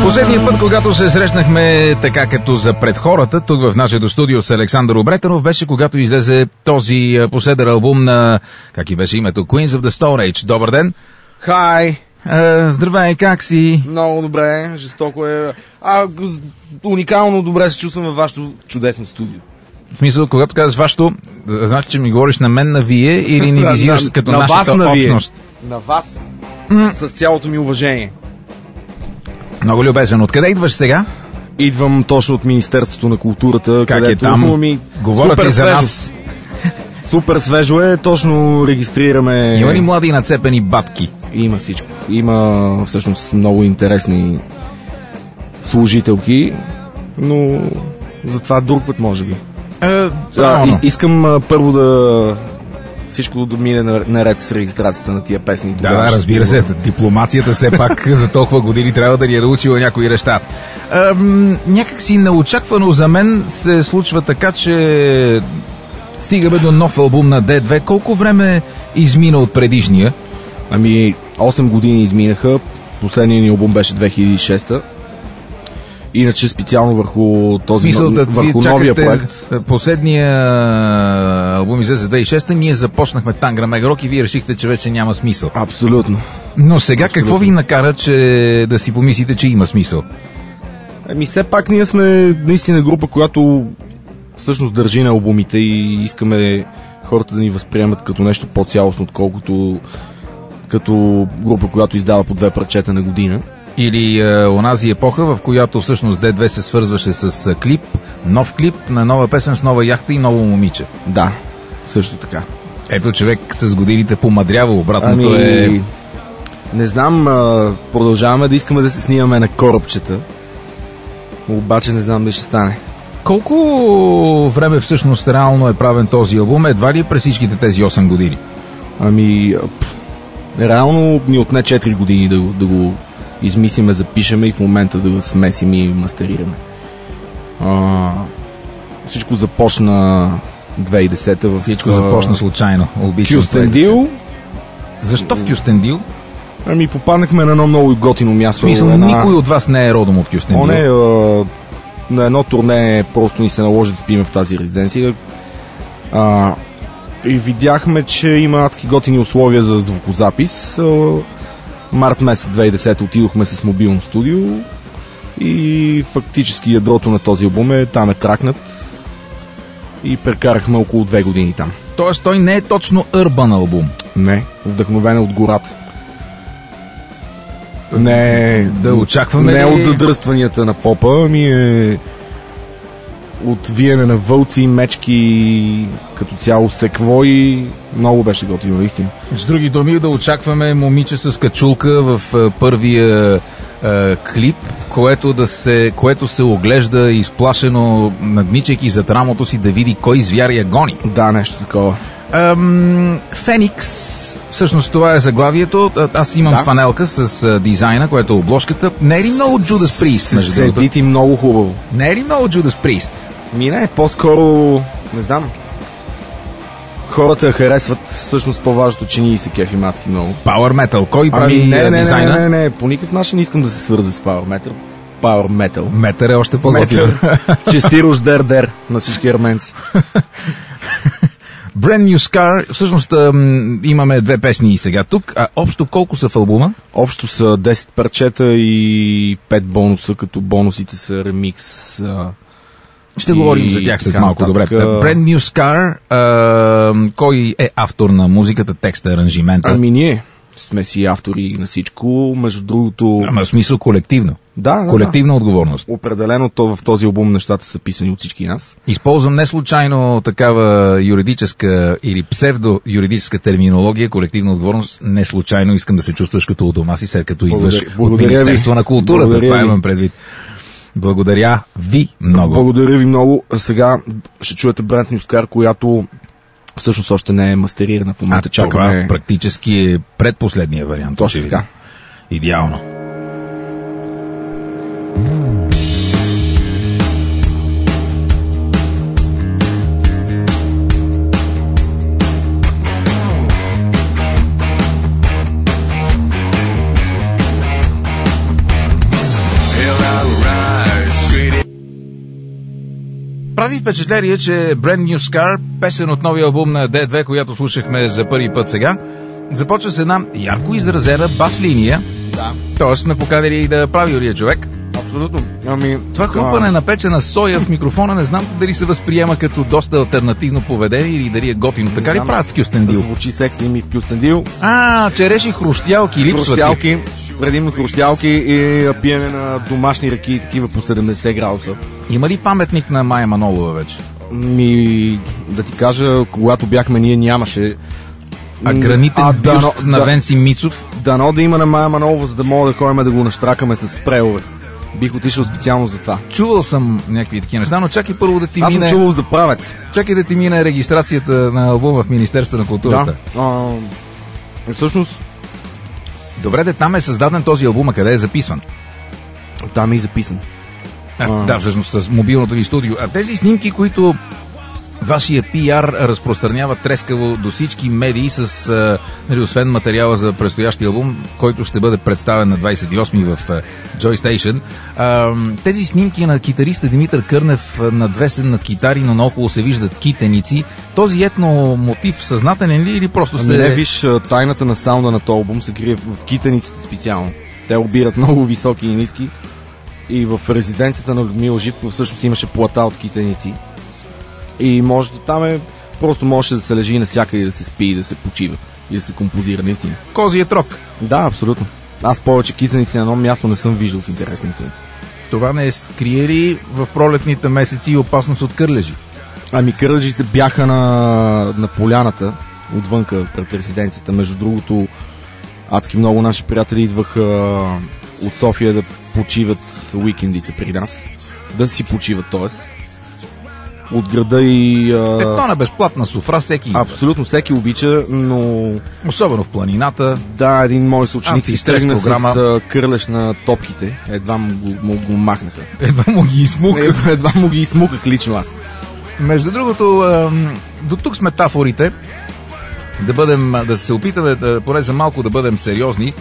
Последния път, когато се срещнахме така като за пред хората, тук в нашето студио с Александър Обретенов, беше когато излезе този последър албум на, как и беше името, Queens of the Stone Age. Добър ден! Хай! Здравей, как си? Много добре, жестоко е. Уникално добре се чувствам във вашето чудесно студио. В смисъл, когато казваш вашето, значи, че ми говориш на мен на вие или ни визираш като на нашата вас, общност? На вас, с цялото ми уважение. Много любезен. Откъде идваш сега? Идвам точно от Министерството на културата. Как е там? Говорят ли за нас? Супер свежо е, точно регистрираме... Има ли млади нацепени бабки? Има всичко. Има всъщност много интересни служителки, но за това друг път може би. Искам първо да... Всичко да мине наред с регистрацията на тия песни. Да, разбира се. Дипломацията все пак за толкова години трябва да ни е научила някои неща. Някак си неочаквано за мен се случва така, че стигаме до нов албум на D2. Колко време измина от предишния? 8 години изминаха. Последният ни албум беше 2006-та. Иначе специално върху този върху новия проект. Последния албум излезе за 2006-та, ние започнахме Тангра Мегарок и вие решихте, че вече няма смисъл. Абсолютно. Но сега какво ви накара, че да си помислите, че има смисъл? Все пак ние сме наистина група, която всъщност държи на албумите и искаме хората да ни възприемат като нещо по-цялостно, отколкото като група, която издава по 2 парчета на година. Или онази епоха, в която всъщност D2 се свързваше с клип, нов клип на нова песен с нова яхта и ново момиче. Да, също така. Ето, човек с годините помадрява, обратното е... Не знам, продължаваме да искаме да се снимаме на корабчета, обаче не знам дали ще стане. Колко време всъщност реално е правен този албум? Едва ли през всичките тези 8 години? Реално ни отне 4 години да го измислиме, запишеме и в момента да го смесим и мастерираме. Всичко започна 2010-та. Всичко започна случайно. Кюстендил. Защо в Кюстендил? Попаднахме на едно много готино място. В смисъл, никой от вас не е родом от Кюстендил? На едно турне просто ни се наложи да спиме в тази резиденция. И видяхме, че има адски готини условия за звукозапис. Март месец 2010 отидохме с мобилно студио и фактически ядрото на този албум там е тракнат и прекарахме около 2 години там. Тоест той не е точно урбан албум? Не, вдъхновен от гората. Да очакваме не от задръстванията на попа, от виене на вълци, мечки, като цяло секвои. Много беше готино, наистина. С други думи, да очакваме момиче с качулка в първия клип, което се оглежда изплашено, надничайки зад рамото си да види кой звяр я гони. Да, нещо такова. Феникс. Всъщност това е заглавието. Аз имам фанелка с дизайна, което е обложката. Не е ли много Judas Priest? Седи ти много хубаво. Не е ли много Judas Priest? Не, по-скоро, не знам. Хората харесват, всъщност по-важното, че ние се кефим адски много. Power Metal. Кой прави дизайна? Не, по никакъв начин не искам да се свърза с Power Metal. Power Metal. Метър е още по-готин. Чести Рождер на всички арменци. Brand New Scar, всъщност имаме 2 песни и сега тук, а общо колко са в албума? Общо са 10 парчета и 5 бонуса, като бонусите са ремикс. Ще говорим за тях след малко, добре. Brand New Scar, кой е автор на музиката, текста, аранжимента? Ние сме си автори на всичко, между другото... в смисъл колективно. Да. Колективна отговорност. Определено в този албум нещата са писани от всички нас. Използвам не случайно такава юридическа или псевдо-юридическа терминология, колективна отговорност. Не случайно искам да се чувстваш като у дома си, след като идваш от Министерство на културата. Това имам предвид. Благодаря ви много. Благодаря ви много. Сега ще чуете Brand New Scar, която всъщност още не е мастерирана. В момента чакаме... Това практически е предпоследния вариант. Точно така. Идеално. Well, Прави впечатление, че Brand New Scar, песен от новия албум на D2, която слушахме за първи път сега, започва с една ярко изразена бас линия. Да. Тоест сме поканили да прави Юрия човек. Абсолютно. Това хрупане на печена соя в микрофона не знам дали се възприема като доста алтернативно поведение или дали е готино. Така ли правят в Кюстендил? Звучи секси ми в Кюстендил. Череши, хрущялки, липсват. Предимно хрущялки и пиене на домашни ръки и такива по 70 градуса. Има ли паметник на Майя Манолова вече? Да ти кажа, когато бяхме ние нямаше. А гранитен бюст на Венци Мицов? Дано да има на Майя Манолова, за да мога да ходим да го наштракаме с спрейове. Бих отишъл специално за това. Чувал съм някакви такива неща, но чакай първо да ти мине... Аз съм чувал за правец. Чакай да ти мине регистрацията на албума в Министерството на културата. Да. Всъщност... Добре, там е създаден този албум, а къде е записван? Там е и записан. Да, всъщност с мобилното ви студио. А тези снимки, които вашия пиар разпространява трескаво до всички медии с, освен материала за предстоящия албум, който ще бъде представен на 28-ми в Joy Station. Тези снимки на китариста Димитър Кърнев надвесен над китари, но наоколо се виждат китеници. Този етно мотив съзнателен ли или просто се... Не, виж, тайната на саунда на този албум се крие в китениците специално. Те обират много високи и ниски. И в резиденцията на Людмила Живкова всъщност имаше плата от китеници. И може да там просто можеше да се лежи и навсякъде, да се спи и да се почива и да се композира наистина. Козият рок. Да, абсолютно. Аз повече китеници на едно място не съм виждал в интересни истините. Това не скрие ли в пролетните месеци опасност от кърлежи? Кърлежите бяха на поляната отвънка пред резиденцията. Между другото, адски много наши приятели идваха от София да почиват уикендите при нас. Да си почиват, т.е. от града и... Ето на безплатна софра всеки идва. Абсолютно всеки обича, но... Особено в планината. Да, един мой съученик си тръгна програма с кърлеж на топките. Едва му махнаха. Едва му ги измуках. Едва му ги измуках лично аз. Между другото, до тук с метафорите. Да се опитаме, поне за малко да бъдем сериозни.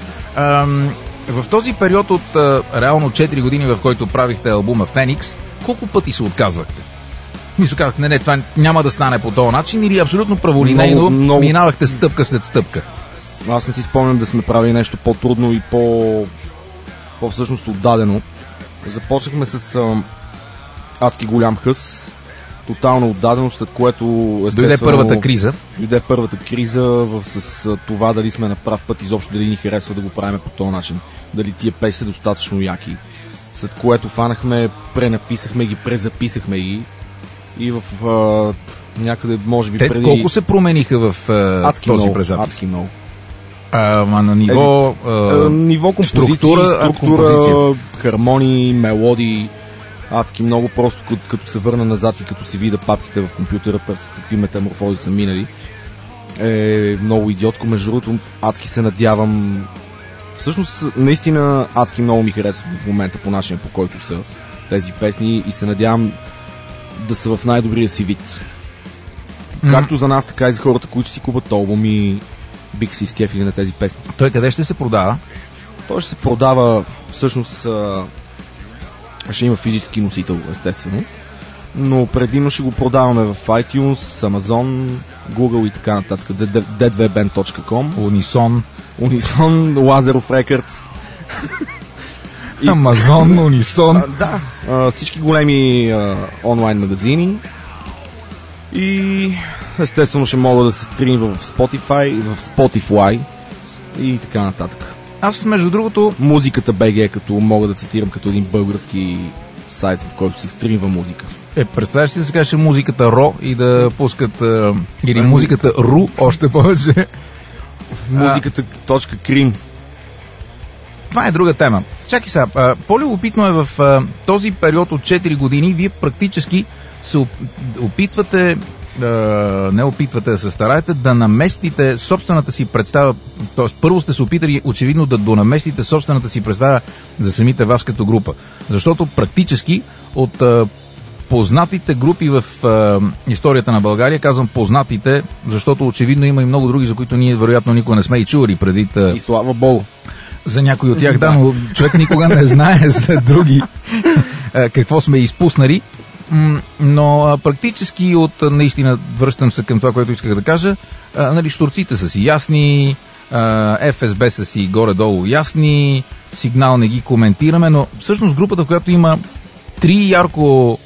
В този период от реално 4 години, в който правихте албума Феникс, колко пъти се отказвахте? Мисля, казах, не, това няма да стане по този начин или абсолютно праволинейно минавахте стъпка след стъпка? Аз не си спомням да сме правили нещо по-трудно и по-всъщност отдадено. Започнахме с адски голям хъс, тотална отдаденост, след което дойде първата криза. Дойде първата криза с това дали сме на прав път, изобщо дали ни харесва да го правим по този начин, дали тия песни са достатъчно яки. След което фанахме, пренаписахме ги, презаписахме ги и в някъде, може би преди... Колко се промениха в този презапис? Адски много. На ниво, ниво композиция, структура, хармонии, мелодии, адски много, просто като се върна назад и като се видя папките в компютъра, през какви метаморфози са минали. Много идиотко, между другото, адски се надявам. Всъщност, наистина, адски много ми харесва в момента по начина, по който са тези песни и се надявам да са в най-добрия си вид. Както за нас, така и за хората, които си купат албум и бих си изкефили на тези песни. Той къде ще се продава? Той ще се продава, всъщност ще има физически носител, естествено, но предимно ще го продаваме в iTunes, Amazon, Google и така нататък, d2band.com, Unison, Lazarov Records, Amazon, Unison, да, всички големи онлайн магазини и естествено ще мога да се стримва в Spotify и така нататък. Аз, между другото... Музиката BG, като мога да цитирам като един български сайт, в който се стримва музика. Представяш си да се каже музиката RO и да пускат... или музиката RU, още повече. Музиката .крим. Това е друга тема. Чакай сега, по-любопитно е в този период от 4 години, вие практически се опитвате... не опитвате да се стараете да наместите собствената си представа, т.е. първо сте се опитали очевидно да донаместите собствената си представа за самите вас като група. Защото практически от познатите групи в историята на България, казвам познатите, защото очевидно има и много други, за които ние вероятно никога не сме и чували преди. И слава Богу. За някои от тях, да, но човек никога не знае за други какво сме изпуснали. Но практически наистина връщам се към това, което исках да кажа, нали, щурците са си ясни, ФСБ са си горе-долу ясни, Сигнал не ги коментираме, но всъщност групата, в която има три ярко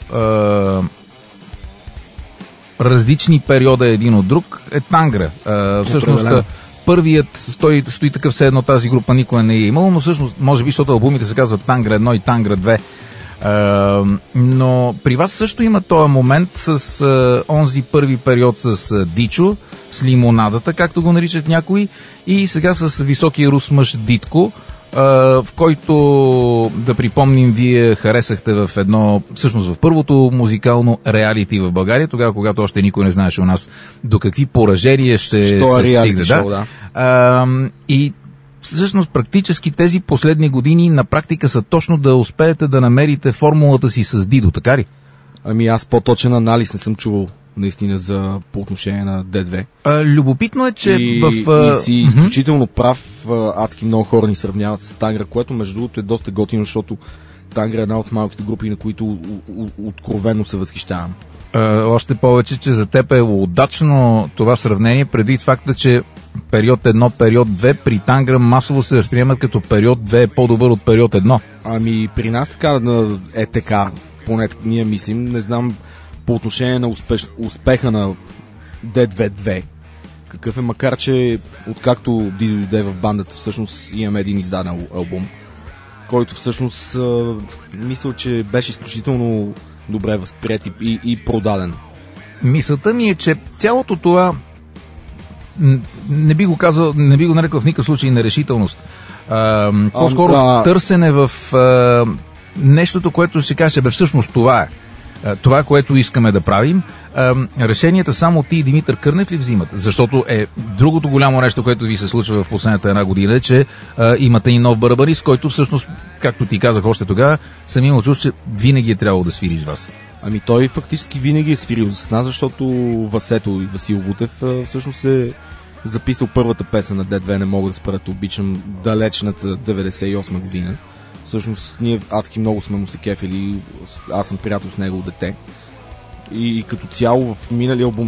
различни периода един от друг, е Тангра. Всъщност първият стои такъв, все едно тази група никога не е имало, но всъщност може би, защото албумите се казват Тангра 1 и Тангра 2. Но при вас също има този момент с онзи първи период с Дичо, с лимонадата, както го наричат някои, и сега с високия рус мъж Дитко, в който, да припомним, вие харесахте всъщност в първото музикално реалити в България, тогава, когато още никой не знаеше у нас до какви поражения ще се стигне. Да. И всъщност практически тези последни години на практика са точно да успеете да намерите формулата си с Дидо, така ли? Ами аз по-точен анализ не съм чувал наистина по отношение на D2. Любопитно е, че и си изключително прав. Адски много хора ни сравняват с Тангра, което между другото е доста готино, защото Тангра е една от малките групи, на които откровенно се възхищавам. Още повече, че за теб е удачно това сравнение, предвид факта, че период 1, период 2 при Тангра масово се възприемат като период 2 е по-добър от период 1. Ами при нас така, поне ние мислим, не знам по отношение на успеха на D2-2 какъв е, макар че откакто Дидо дойде в бандата, всъщност имаме един издаден албум, който всъщност мисля, че беше изключително добре възприят и продаден. Мисълта ми е, че цялото това не би го нарекал в никакъв случай нерешителност. По-скоро търсене в нещото, което ще каже, всъщност това е. Това, което искаме да правим, решенията само ти и Димитър Кърнев ли взимат? Защото другото голямо нещо, което ви се случва в последната една година, е, че имате и нов барабарист, който всъщност, както ти казах още тогава, съм имал чувство, че винаги е трябвало да свири с вас. Ами той фактически винаги е свирил с нас, защото Васето и Васил Вутев всъщност е записал първата песен на D2, не мога да спра да обичам, далечната 98 година. Всъщност ние адски много сме му се кефили, аз съм приятел с него дете. И като цяло в миналия албум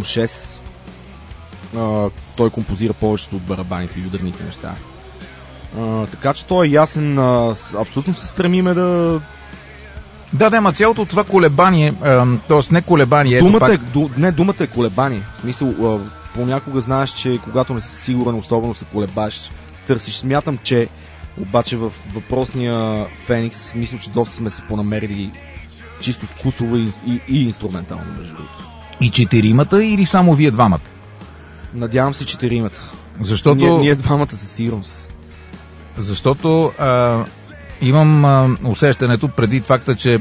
6 той композира повечето от барабаните и ударните неща. Така че той е ясен, абсолютно се стремиме да... Да, ама цялото това колебание, т.е. не колебание... Думата е колебание. В смисъл, понякога знаеш, че когато не си сигурен, особено се колебаеш, търсиш. Смятам, че обаче в въпросния Феникс, мисля, че доста сме се понамерили чисто вкусово и инструментално, между другото. И четиримата или само вие двамата? Надявам се четиримата. Защото... Ние двамата със сигурност. Защото имам усещането преди факта, че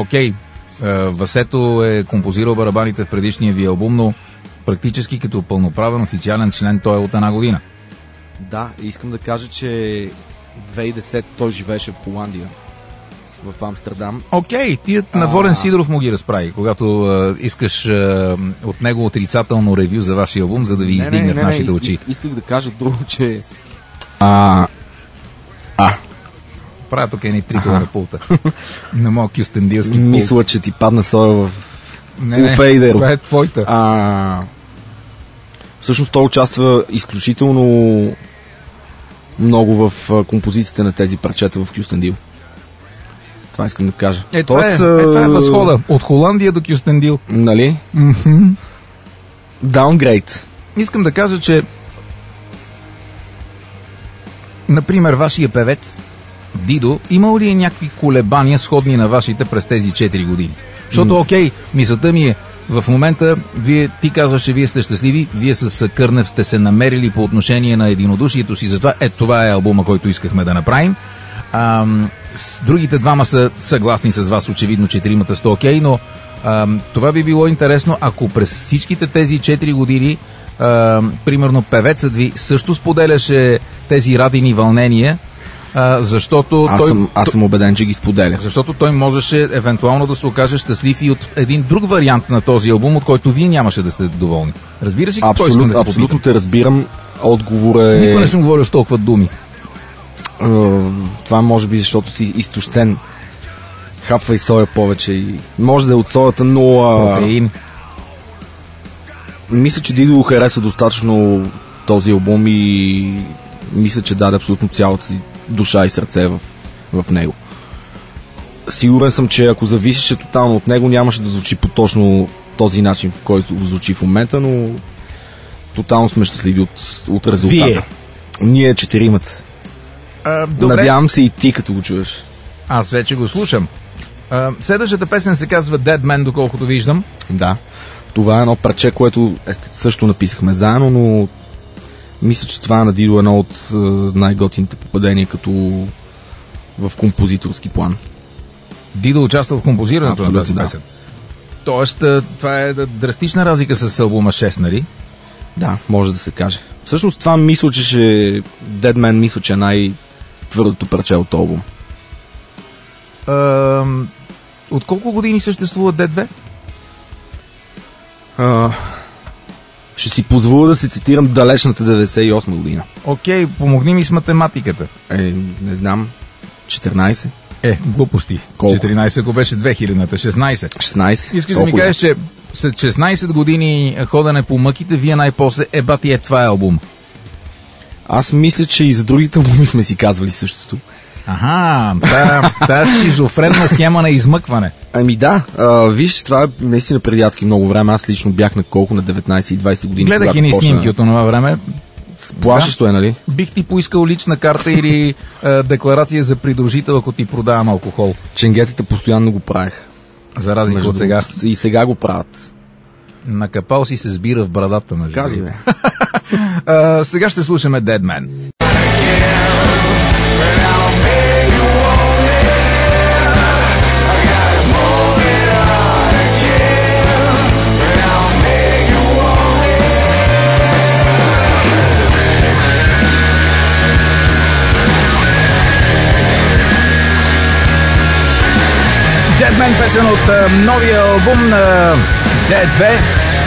Васето е композирал барабаните в предишния ви албум, но практически като пълноправен официален член той е от една година. Да, искам да кажа, че 2010 той живееше в Холандия, в Амстердам. Ти на Волен Сидоров му ги разправи, когато искаш от него отрицателно ревю за вашия албум, за да ви издигне в нашите очи. Исках да кажа друго, че... Правя тук едни трикове на пулта. На моя кюстендилски пулт. Мисля, че ти падна соя в фейдеро. Това е твоята. Всъщност той участва изключително много в композициите на тези парчета в Кюстендил. Това искам да кажа. Това е възхода. От Холандия до Кюстендил. Нали? Downgrade. Искам да кажа, че например, вашия певец Дидо, имал ли е някакви колебания сходни на вашите през тези 4 години? Защото, мисълта ми е, в момента ти казваш, че вие сте щастливи, вие с Кърнев сте се намерили по отношение на единодушието си, затова това е албума, който искахме да направим. Другите двама са съгласни с вас, очевидно, четиримата сте но това би било интересно, ако през всичките тези 4 години примерно певецът ви също споделяше тези радини вълнения, защото аз съм убеден, че ги споделя. Защото той можеше евентуално да се окаже щастлив и от един друг вариант на този албум, от който вие нямаше да сте доволни. Разбираш ли какво искам да абсолютно те разбирам. Отговора е... Никога не съм говорил с толкова думи. Това може би защото си изтощен. Хапвай соя повече и може да е от соята, но Протеин. мисля, че Дидо харесва достатъчно този албум и мисля, че даде абсолютно цялата си душа и сърце в него. Сигурен съм, че ако зависеше тотално от него, нямаше да звучи по точно този начин, в който звучи в момента, но тотално сме щастливи от резултата. Вие? Ние четиримата. Добре. Надявам се и ти, като го чуеш. Аз вече го слушам. Следващата песен се казва Dead Man, доколкото виждам. Да. Това е едно парче, което също написахме заедно, но мисля, че това е на Дидо едно от най-готините попадения като в композиторски план. Дидо участва в композирането на тази Абсолютно, да. песен. Тоест, това е драстична разлика с албума 6, нали? Да, може да се каже. Всъщност това мисля, че Dead Man мисля, че е най-твърдото парче от албум. От колко години съществува Dead 2? Ще си позволя да се цитирам далечната 98 година. Окей, помогни ми с математиката. Не знам, 14? Глупости. Колко? 14, ако беше 2000-та, 16. 16? Искаш да ми кажеш, че след 16 години ходене по мъките, вие най-после бати, това е албум. Аз мисля, че и за другите албуми сме си казвали същото. Тая шизофренна схема на измъкване. Ами да, виж, това е наистина преди адски много време. Аз лично бях на колко? На 19 и 20 години. Гледах и ни снимки от това време. Плашещо е, нали? Бих ти поискал лична карта или декларация за придружител, ако ти продавам алкохол. Ченгетата постоянно го правех. За разлика от сега. И сега го правят. Накапал си се сбира в брадата на Кази, живота. бе. Сега ще слушаме Dead Man. Dead Man, песен от новия албум на Dead 2,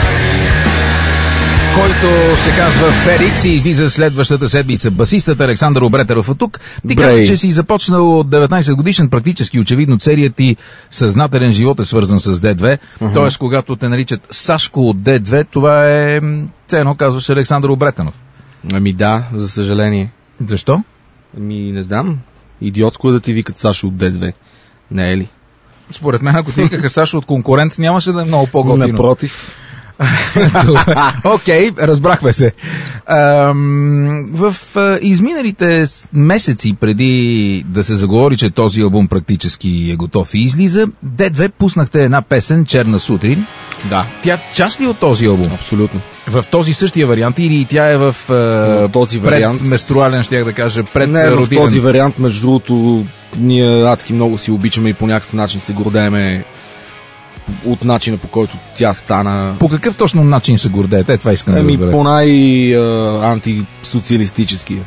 който се казва FedEx и излиза следващата седмица. Басистът Александър Обретаров е тук. Ти каза, че си започнал от 19 годишен, практически очевидно целият ти съзнателен живот е свързан с D2. Тоест, когато те наричат Сашко от D2, това е ценно, казваш Александър Обретанов. Ами да, за съжаление. Защо? Ами не знам. Идиотско е да ти викат Сашо от D2. Не е ли? Според мен, ако ти викаха Сашо от конкурент, нямаше да е много по-готино. Напротив. Окей, разбрахме се. В изминалите месеци преди да се заговори, че този албум практически е готов и излиза, D2 пуснахте една песен "Черна сутрин". Да. Тя част ли от този албум? Абсолютно. В този същия вариант или тя е в този вариант? предменструален, щях да кажа, Не, в този вариант, между другото, ние адски много си обичаме и по някакъв начин се гордееме от начина, по който тя стана. По какъв точно начин се гордеете? Това искам да разбера. По най-антисоциалистическия.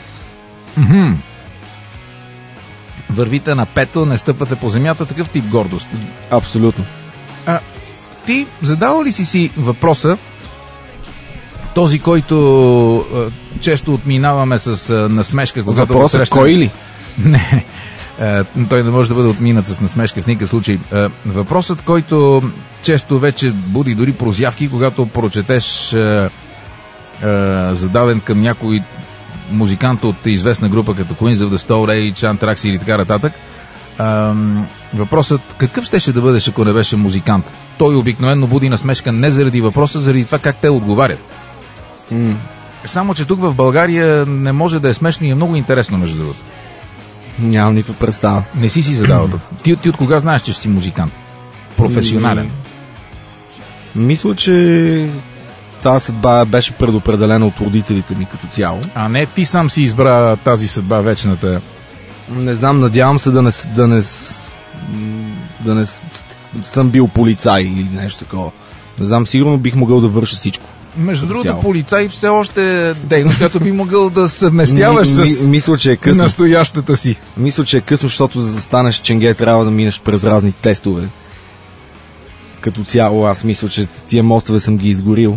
Вървите на пето, не стъпвате по земята, такъв тип гордост. Абсолютно. Ти задава ли си въпроса, този, който често отминаваме с насмешка, когато го срещаме? Кой ли? Не, той не може да бъде отминат с насмешка в никакъв случай. Въпросът, който често вече буди дори прозявки, когато прочетеш зададен към някой музикант от известна група като Queens of the Stone Age, Anthrax или така нататък, въпросът какъв щеше да бъдеш, ако не беше музикант? Той обикновено буди насмешка не заради въпроса, заради това как те отговарят. Само, че тук в България не може да е смешно и е много интересно, между другото. Нямам никаква представа. Не си задавал. Ти от кога знаеш, че си музикант? Професионален? Мисля, че тази съдба беше предопределена от родителите ми като цяло. А не ти сам си избра тази съдба вечната? Не знам, надявам се да не съм бил полицай или нещо такова. Не знам, сигурно бих могъл да върша всичко. Между другото, полицай все още дейност, като би могъл да съвместяваш с мисля, че е късно. Настоящата си. Мисля, че е късно, защото за да станеш ченге трябва да минеш през разни тестове. Като цяло аз мисля, че тия мостове съм ги изгорил.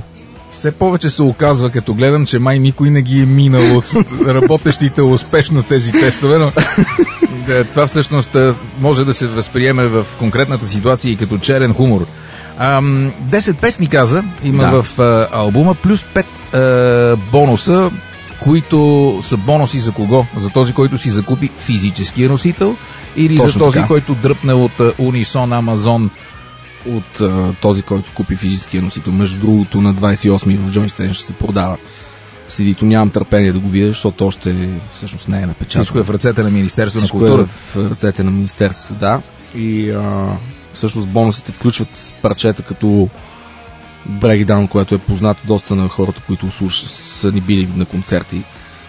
Все повече се оказва, като гледам, че май никой не ги е минал от работещите успешно тези тестове, но това всъщност може да се възприеме в конкретната ситуация и като черен хумор. 10 песни, каза, има в албума, плюс 5 бонуса, които са бонуси за кого? За този, който си закупи физическия носител, или точно за този, така, който дръпне от Унисон, Амазон? От този, който купи физическия носител. Между другото, на 28-ми в Joint Station ще се продава CD-то. Нямам търпение да го видя, защото още всъщност не е напечатано. Всичко е в ръцете на Министерството на културата. В ръцете на Министерството, да. И всъщност бонусите включват парчета като Break Down, което е познато доста на хората, които са ни били на концерти.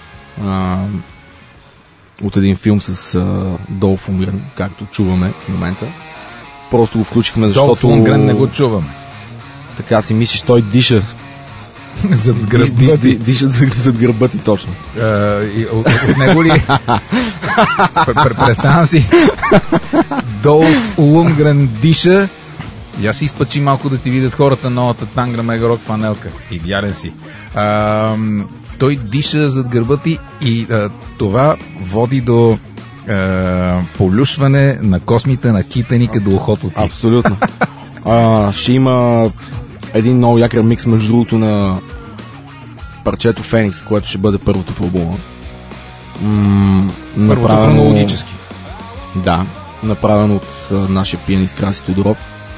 От един филм с Долф Лундгрен, както чуваме в момента. Просто го включихме, защото... Долф Лундгрен не го чувам. Така си мислиш, той диша. Зад гърба ти. Диша зад гърба ти, точно. От него ли? Представям си. Долф Лундгрен диша. И аз си изпачи малко да ти видят хората новата Тангра Мегарок фанелка. Идеален си. Той диша зад гърба ти и това води до полюшване на космите на китеника до ухото ти. Абсолютно. Ще има един много як ремикс, между другото, на парчето Феникс, което ще бъде първото в албума. Първото хронологически. Да, направен от нашия пианист Краси Тодоров.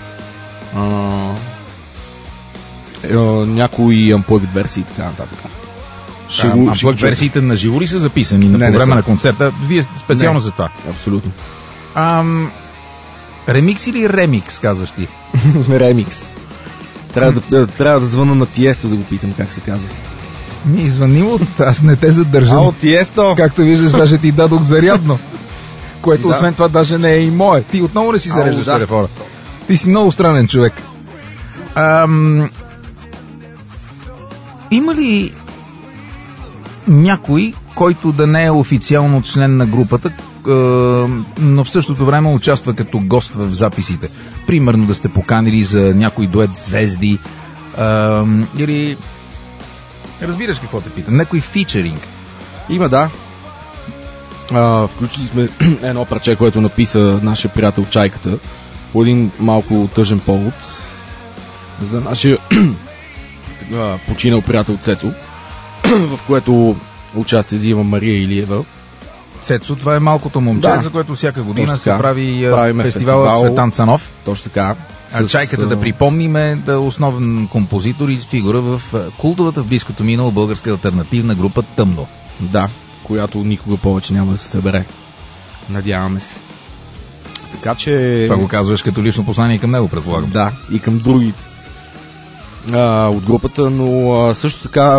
Някои амплъгд версии и така нататък. Амплъгд версиите на живо ли са записани по време на концерта? Вие специално за това? Абсолютно. Ремикс или ремикс, казваш ти? Ремикс. Трябва да звъна на Тиесто да го питам как се казва. Ми звъним аз не те задържам. От Тиесто! Както виждаш, даже ти дадох зарядно. Което освен това даже не е и мое. Ти отново не си зареждаш телефона. Ти си много странен човек. Има ли някой, който да не е официално член на групата, но в същото време участва като гост в записите? Примерно да сте поканили за някой дует звезди, или... Разбираш какво те питам? Някой фичеринг? Има, да. Включили сме едно парче, което написа нашия приятел Чайката, по един малко тъжен повод за нашия починал приятел Цецо, в което участие взима Мария Илиева. Цецо, това е малкото момче, за което всяка година се прави фестивал Цветан Цанов. Точно така. Чайката, да припомним, е основен композитор и фигура в култовата в близкото минало българска алтернативна група Тъмно. Да, която никога повече няма да се събере. Надяваме се. Така че... Това го казваш като лично послание към него, предполагам. Да, и към другите от групата, но също така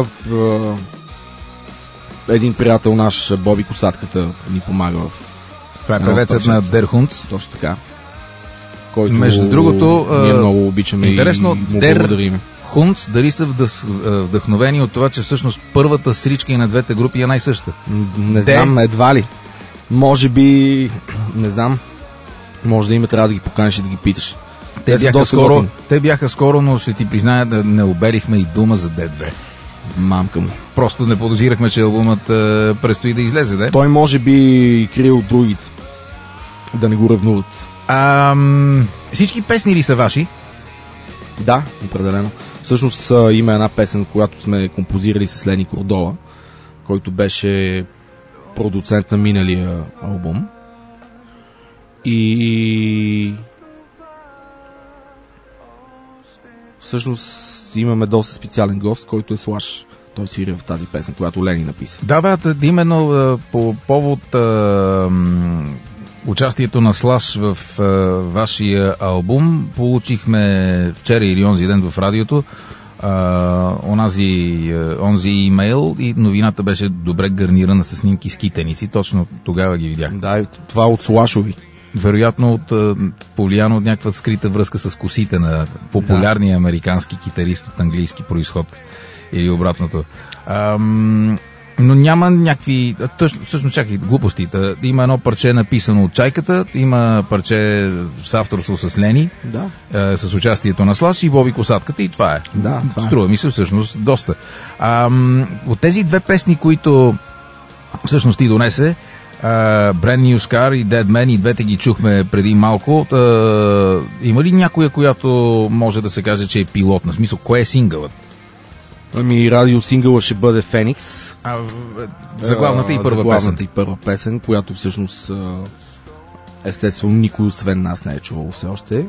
един приятел наш, Боби Косатката, ни помага в... Това е певецът на Der Hunds. Точно така. Който между другото, ние много обичаме интересно, и му благодарим. Hunds дали са вдъхновени от това, че всъщност първата сричка и на двете групи е най-съща? Не знам, едва ли. Може би, не знам. Може да има, трябва да ги поканиш и да ги питаш. Те бяха скоро, но ще ти призная, да не обелихме и дума за D2. Мамка му. Просто не подозирахме, че албумът предстои да излезе, да? Той може би крие от другите. Да не го ревнуват. Всички песни ли са ваши? Да, определено. Всъщност има една песен, която сме композирали с Лени Кордола, който беше продуцент на миналия албум. И всъщност имаме доста специален гост, който е Слаш. Той свири в тази песен, която Лени написа. Да, именно по повод участието на Слаш в вашия албум получихме вчера или онзи ден в радиото онзи имейл и новината беше добре гарнирана с снимки с китеници. Точно тогава ги видях. Да, това от Слашови. Вероятно повлияно от някаква скрита връзка с косите на популярния американски китарист от английски произход или обратното. Но няма някакви... Всъщност, чакай, глупостите. Има едно парче написано от Чайката, има парче с авторство с Лени, с участието на Слаш и Боби Косатката и това е. Да, струва ми се всъщност доста. От тези две песни, които всъщност ти донесе, Brand New Scar и Dead Man, и двете ги чухме преди малко. Има ли някоя, която може да се каже, че е пилотна? В смисъл, кое е сингълът? Ами радиосингъла ще бъде Феникс. Заглавната и първа песен. И първа песен, която всъщност естествено никой освен нас не е чувал все още.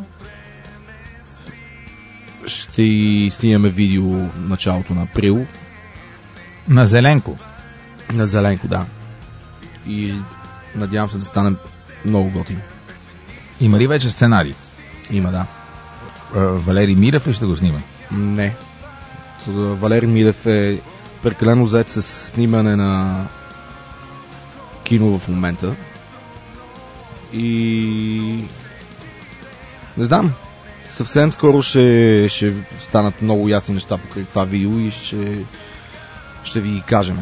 Ще снимаме видео началото на април. На Зеленко. На Зеленко, да. И надявам се да стане много готин. Има ли вече сценарий? Има, да. Валери Мирев ли ще го снима? Не. Валери Мирев е прекалено зает с снимане на кино в момента. И не знам. Съвсем скоро ще станат много ясни неща покрай това видео и ще ви ги кажем.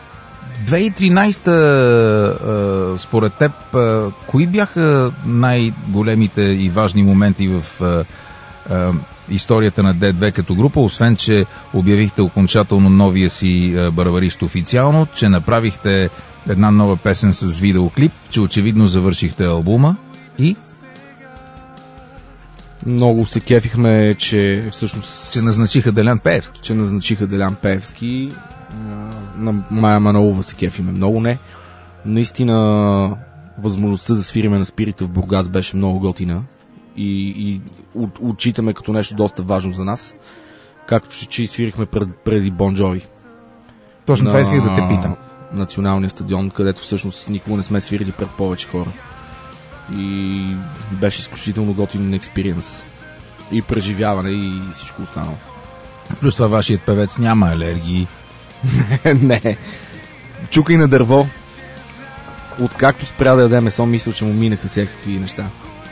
2013 според теб, кои бяха най-големите и важни моменти в историята на D2 като група, освен че обявихте окончателно новия си барабарист официално, че направихте една нова песен с видеоклип, че очевидно завършихте албума и... Много се кефихме, че всъщност... Че назначиха Делян Пеевски. На Майя Манолова се кефиме много, не. Наистина възможността да свириме на Спирита в Бургас беше много готина и отчитаме като нещо доста важно за нас, както че свирихме преди Бон Джови. Точно това исках да те питам. Националния стадион, където всъщност никога не сме свирили пред повече хора. И беше изключително готин експириенс. И преживяване и всичко останало. Плюс това вашият певец няма алергии. Не. Чукай на дърво. Откакто спря да яде месо, мисля, че му минаха всякакви неща.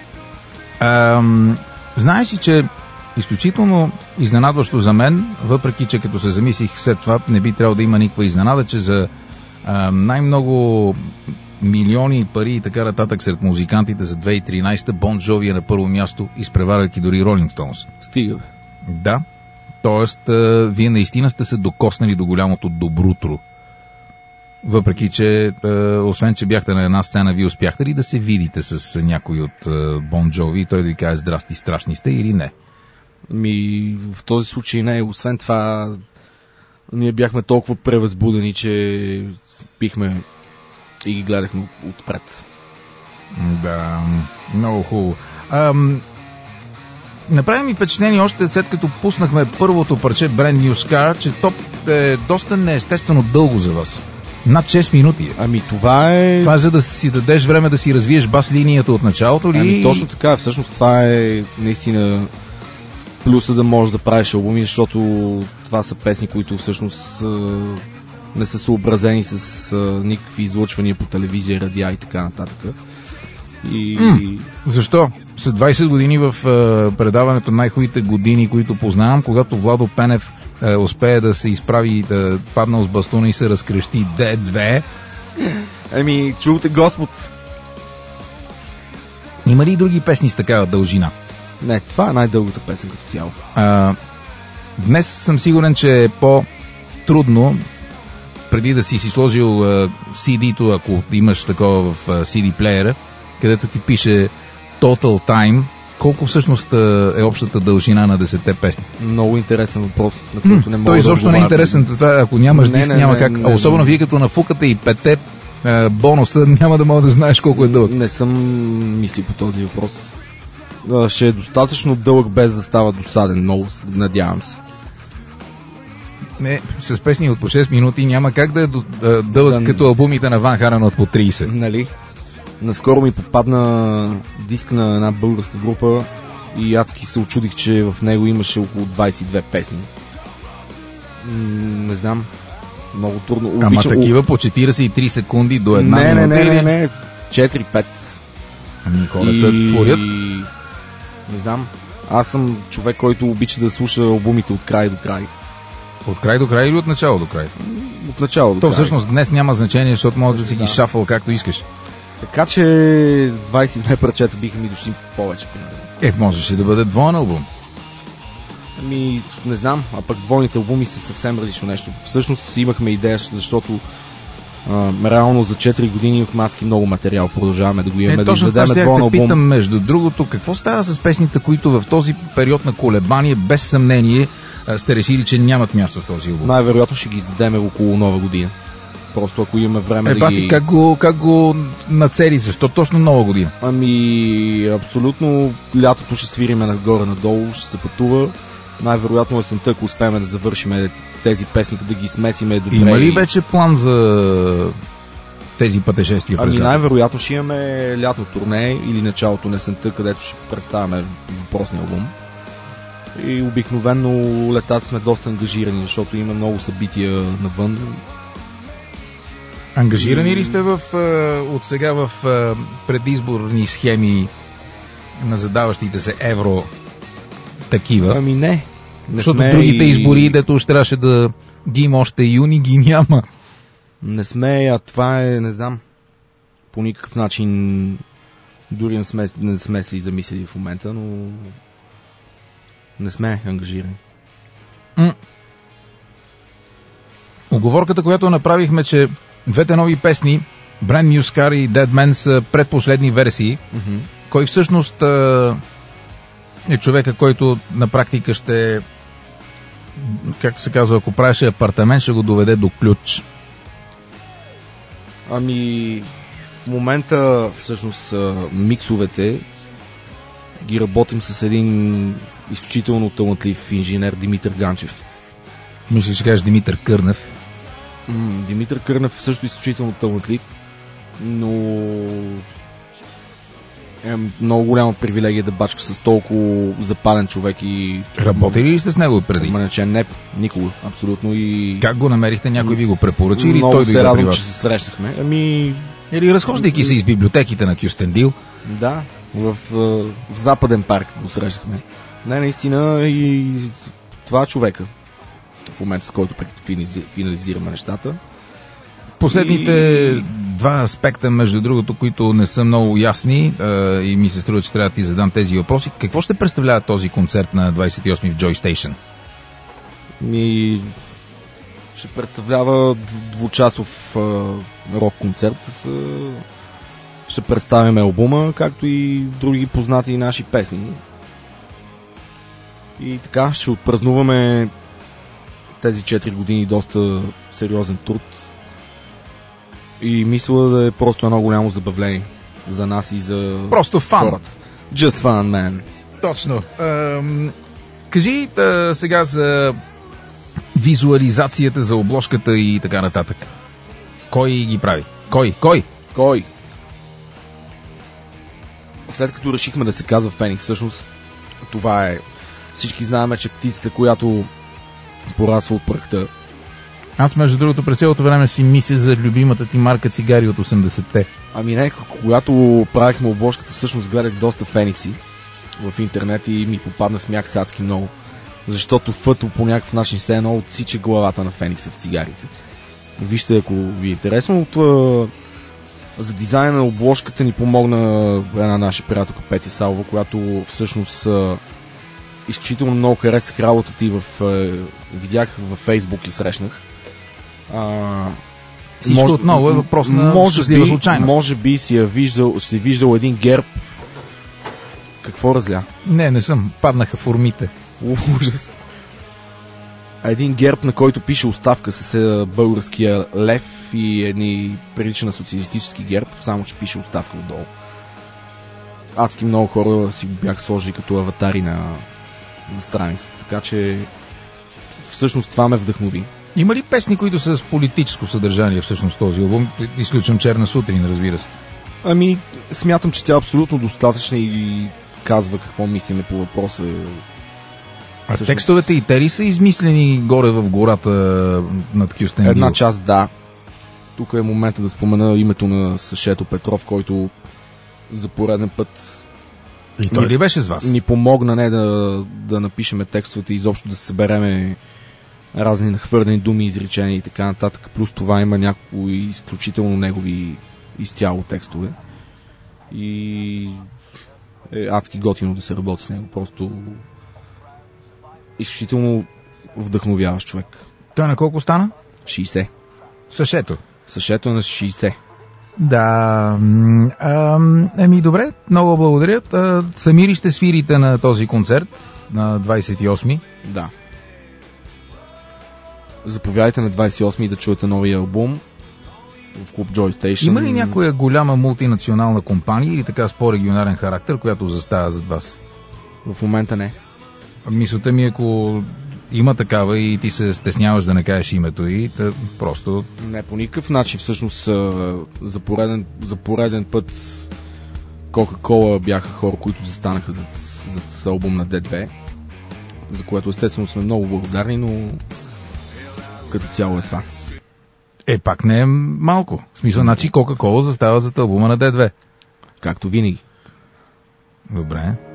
Знаеш ли, че изключително изненадващо за мен, въпреки че като се замислих след това, не би трябвало да има никаква изненада, че за най-много милиони пари и така нататък сред музикантите за 2013 Бон Джови е на първо място, изпреварвайки дори Ролинг Стоунс. Стига бе. Да. Тоест, вие наистина сте се докоснали до голямото добрутро. Въпреки, че освен, че бяхте на една сцена, вие успяхте ли да се видите с някой от Бон Джови и той да ви каже здрасти, страшни сте или не? В този случай не. Освен това, ние бяхме толкова превъзбудени, че пихме и ги гледахме отпред. Да, много хубаво. Направи ми впечатление още след като пуснахме първото парче Brand New Scar, че топ е доста неестествено дълго за вас. Над 6 минути. Това е за да си дадеш време да си развиеш бас линията от началото ли? Точно така. Всъщност това е наистина плюса да можеш да правиш албуми, защото това са песни, които всъщност не са съобразени с никакви излъчвания по телевизия, радиа и така нататък. Защо? След 20 години в предаването най-хубавите години, които познавам, когато Владо Пенев успее да се изправи, да паднал с бастуна и се разкрещи D2. Чувате Господ. Има ли и други песни с такава дължина? Не, това е най-дългата песен като цяло. Днес съм сигурен, че е по-трудно преди да си сложил CD-то, ако имаш такова в CD-плеера, където ти пише Total Time, колко всъщност е общата дължина на 10 песни? Много интересен въпрос, на който не мога той изобщо не е интересен. Това, ако нямаш диск, няма как. Особено вие като нафукате и 5 бонуса, няма да мога да знаеш колко е дълъг. Не съм мислил по този въпрос. Ще е достатъчно дълъг, без да става досаден. Много надявам се. Не, с песни от по 6 минути няма как да е дълъг като албумите на Ван Хален от по 30. Нали? Наскоро ми попадна диск на една българска група и адски се очудих, че в него имаше около 22 песни. Не знам. Много трудно. Такива по 43 секунди до една минута? Не. 4-5. Хората творят. Не знам. Аз съм човек, който обича да слуша албумите от край до край. От край до край или от начало до край? От начало до край. То всъщност днес няма значение, защото може да си ги шафъл както искаш. Така че 22 парчета биха ми дошли повече. Можеше да бъде двоен албум. Ами, не знам, а пък двойните албуми са съвсем различно нещо. Всъщност имахме идея, защото реално за 4 години имахме адски много материал. Продължаваме да го имаме. Точно това ще те питам, между другото, какво става с песните, които в този период на колебание, без съмнение, сте решили, че нямат място в този албум? Най-вероятно ще ги издадем около Нова година. Просто ако имаме време да ги... Как го нацели? Защо точно Нова година? Ами, абсолютно лятото ще свириме нагоре-надолу, ще се пътува. Най-вероятно есента, ако успеем да завършим тези песни, да ги смесиме добре. Има ли вече план за тези пътешествия? Ами най-вероятно ще имаме лятно турне или началото на есента, където ще представяме въпросния албум. И обикновено летата сме доста ангажирани, защото има много събития навън. Ангажирани ли сте от сега в предизборни схеми на задаващите се евро такива? Ами не. Защото другите избори, дето ще трябваше да ги има още юни, ги няма. Не сме, а това е, не знам, по никакъв начин дори не сме се и замислили в момента, но не сме ангажирани. Уговорката, която направихме, че двете нови песни, Brand New Scar и Dead Man, са предпоследни версии. Mm-hmm. Кой всъщност е човека, който на практика ще, както се казва, ако правеше апартамент, ще го доведе до ключ? Ами, в момента всъщност миксовете ги работим с един изключително талантлив инженер Димитър Ганчев. Мисля, че кажеш Димитър Кърнев. Димитър Кърнев също изключително талантлив, но е много голяма привилегия да бачка с толкова запален човек и... Работили ли сте с него преди? Не, никога, абсолютно. И... Как го намерихте? Някой ви го препоръчи или много той дойде при вас? Много се радвам, че се срещнахме. Или разхождайки се из библиотеките на Кюстендил? Да, в Западен парк го срещахме. Не, наистина и това човека в момента, с който финализираме нещата. Последните два аспекта, между другото, които не са много ясни и ми се струва, че трябва да ти задам тези въпроси. Какво ще представлява този концерт на 28 в Joy Station? Ще представлява двучасов рок-концерт. Ще представим албума, както и други познати наши песни. И така, ще отпразнуваме тези 4 години доста сериозен труд. И мисля да е просто едно голямо забавление за нас и за просто фан. Хората. Just fun, man. Точно. Кажи сега за визуализацията, за обложката и така нататък. Кой ги прави? Кой? След като решихме да се казва Феникс, всъщност това е... Всички знаем, че птицата, която порасва от пръхта. Аз, между другото, през цялото време си мисля за любимата ти марка цигари от 80-те. Ами не, когато правихме обложката, всъщност гледах доста Феникси в интернет и ми попадна смях садски много. Защото фъто по някакъв начин се едно отсича главата на Феникса в цигарите. Вижте, ако ви е интересно. За дизайна на обложката ни помогна една наша приятелка Петя Салва, която всъщност изключително много харесах работата и видях във Фейсбук и срещнах. Всичко отново е въпрос на щастлива случайност. Може би си виждал един герб. Какво разля? Не съм. Паднаха формите. Ужас. Един герб, на който пише оставка с българския лев и едни прилича на социалистически герб, само че пише оставка отдолу. Адски много хора си бях сложили като аватари на страницата, така че всъщност това ме вдъхнови. Има ли песни, които са с политическо съдържание всъщност този албум? Изключвам Черна сутрин, разбира се. Ами, смятам, че тя е абсолютно достатъчна и казва какво мислиме по въпроса. А всъщност... текстовете и те ли са измислени горе в гората над Кюстендил? Една част да. Тук е момента да спомена името на Сашето Петров, който за пореден път и той ли беше с вас? Ни помогна не да напишеме текстовете и изобщо да се събереме разни нахвърдени думи, изречения и така нататък. Плюс това има няколко изключително негови изцяло текстове. И е адски готино да се работи с него. Просто изключително вдъхновяващ човек. Той на колко стана? 60. Сашето. Сашето е на 60. Да. Добре, много благодаря. Сами ли ще свирите на този концерт на 28-ми? Да. Заповядайте на 28-ми да чуете новия албум в клуб Joy Station. Има ли някоя голяма мултинационална компания или така с по-регионален характер, която застава зад вас? В момента не. Мисълта ми, ако има такава и ти се стесняваш да не кажеш името и просто... Не, по никакъв начин. Всъщност за пореден път Coca-Cola бяха хора, които застанаха зад албум на D2, за което естествено сме много благодарни, но като цяло е това. Пак не е малко. В смисъл, значи Coca-Cola застава зад албума на D2. Както винаги. Добре.